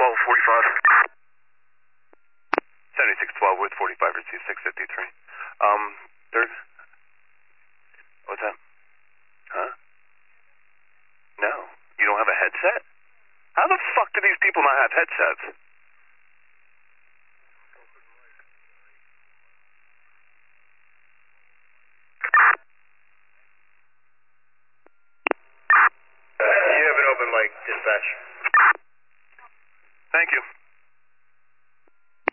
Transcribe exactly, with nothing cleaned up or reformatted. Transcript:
twelve forty-five. seventy-six twelve with forty-five, receive six fifty-three. Um, third? What's that? Huh? No. You don't have a headset? How the fuck do these people not have headsets? You have an open mic, dispatch. Thank you.